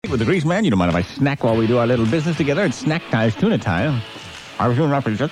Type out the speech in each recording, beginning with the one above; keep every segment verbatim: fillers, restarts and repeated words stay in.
with the Grease Man. You don't mind if I snack while we do our little business together? It's snack time, tuna time. I was doing Hello,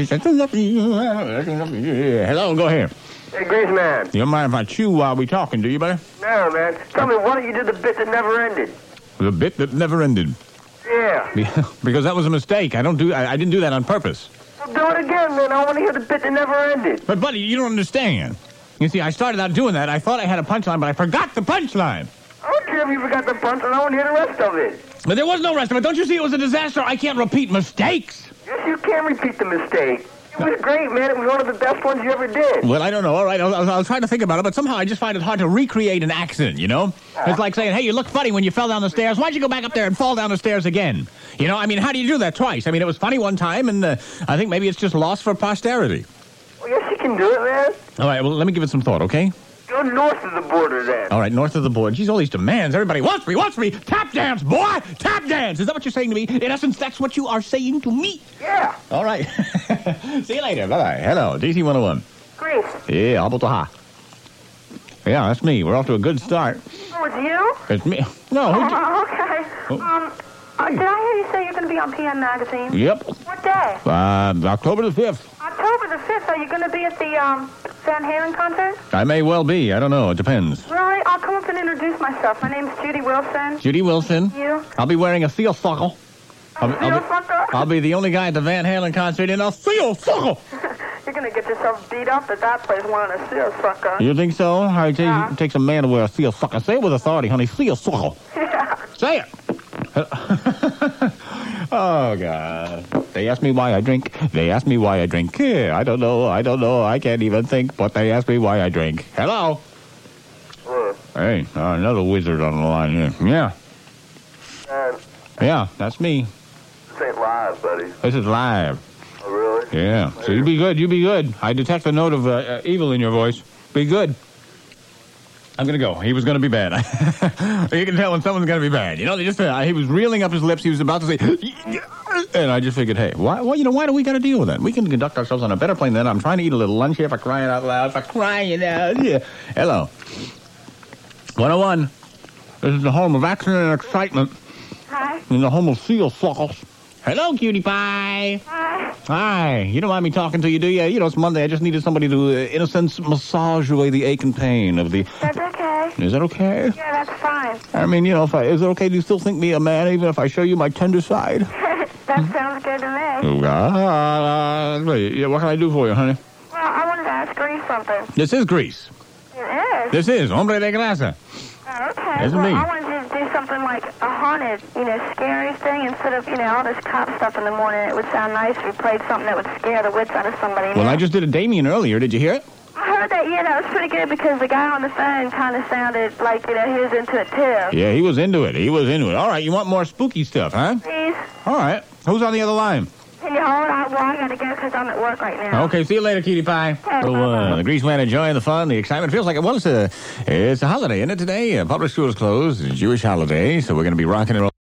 go ahead. Hey, Grease Man. You don't mind if I chew while we talking, do you, buddy? No, man. Tell me, why don't you do the bit that never ended? The bit that never ended. Yeah. Because that was a mistake. I don't do. I, I didn't do that on purpose. Well, do it again, man. I want to hear the bit that never ended. But, buddy, you don't understand. You see, I started out doing that. I thought I had a punchline, but I forgot the punchline. I don't care if you forgot the punch, and I want to hear the rest of it. But there was no rest of it. Don't you see it was a disaster? I can't repeat mistakes. Yes, you can repeat the mistake. It was great, man. It was one of the best ones you ever did. Well, I don't know. All right, I was, I was trying to think about it, but somehow I just find it hard to recreate an accent, you know? Uh, it's like saying, hey, you look funny when you fell down the stairs. Why'd you go back up there and fall down the stairs again? You know, I mean, how do you do that twice? I mean, it was funny one time, and uh, I think maybe it's just lost for posterity. Well, yes, you can do it, man. All right, well, let me give it some thought, okay? Go north of the border, then. All right, north of the border. Geez, all these demands. Everybody wants me, wants me. Tap dance, boy! Tap dance! Is that what you're saying to me? In essence, that's what you are saying to me. Yeah. All right. See you later. Bye-bye. Hello, D C one oh one. Grease. Yeah, Abeltaha. Yeah, that's me. We're off to a good start. Oh, it's you? It's me. No. Who Oh, okay. Oh. Um, uh, did I hear you say you're going to be on P M Magazine? Yep. What day? Uh, October the fifth. October the fifth. Are you going to be at the um, Van Halen concert? I may well be. I don't know. It depends. Really? I'll come up and introduce myself. My name's Judy Wilson. Judy Wilson. You? I'll be wearing a seal sockle. I'll be, I'll, be, Sealsucker? I'll be the only guy at the Van Halen concert in a seal sockle. You're going to get yourself beat up at that place wearing a sealsucker. You think so? I take, Yeah. It takes a man to wear a seal sockle. Say it with authority, honey. Seal sockle. Yeah. Say it. Oh, God. They ask me why I drink. They ask me why I drink. Yeah, I don't know. I don't know. I can't even think, but they ask me why I drink. Hello? What? Hey, uh, another wizard on the line here. Yeah. Man, Yeah, that's me. this ain't live, buddy. This is live. Oh, really? Yeah. So you be good. You be good. I detect a note of uh, uh, evil in your voice. Be good. I'm going to go. He was going to be bad. You can tell when someone's going to be bad. You know, they just uh, he was reeling up his lips. He was about to say, and I just figured, hey, why, why, you know, why do we got to deal with that? We can conduct ourselves on a better plane than that. I'm trying to eat a little lunch here for crying out loud. For crying out. Yeah. Hello. one oh one. This is the home of action and excitement. Hi. In the home of seal suckles. Hello, cutie pie. Hi. Hi. You don't mind me talking to you, do you? You know, it's Monday. I just needed somebody to, uh, in a sense, massage away the ache and pain of the... That's okay. Is that okay? Yeah, that's fine. I mean, you know, if I, is it okay? Do you still think me a man, even if I show you my tender side? That sounds good to me. Oh, God. Wait, yeah, what can I do for you, honey? Well, I wanted to ask Grease something. This is Grease. It is? This is Hombre de Grasa. Oh, okay. That's well, me. I wanted to do something like a haunted, you know, scary thing instead of, you know, all this cop stuff in the morning. It would sound nice if we played something that would scare the wits out of somebody. Well, new. I just did a Damien earlier. Did you hear it? I heard that, yeah, that was pretty good because the guy on the phone kind of sounded like, you know, he was into it too. Yeah, he was into it. He was into it. All right, you want more spooky stuff, huh? Please, All right. Who's on the other line? can you hold on? Well, I gotta go because I'm at work right now. Okay, see you later, cutie pie. So, uh, the Grease Man enjoying the fun, the excitement. Feels like it was a, it's a holiday, isn't it, today? Uh, public school is closed. It's a Jewish holiday, so we're going to be rocking and rolling.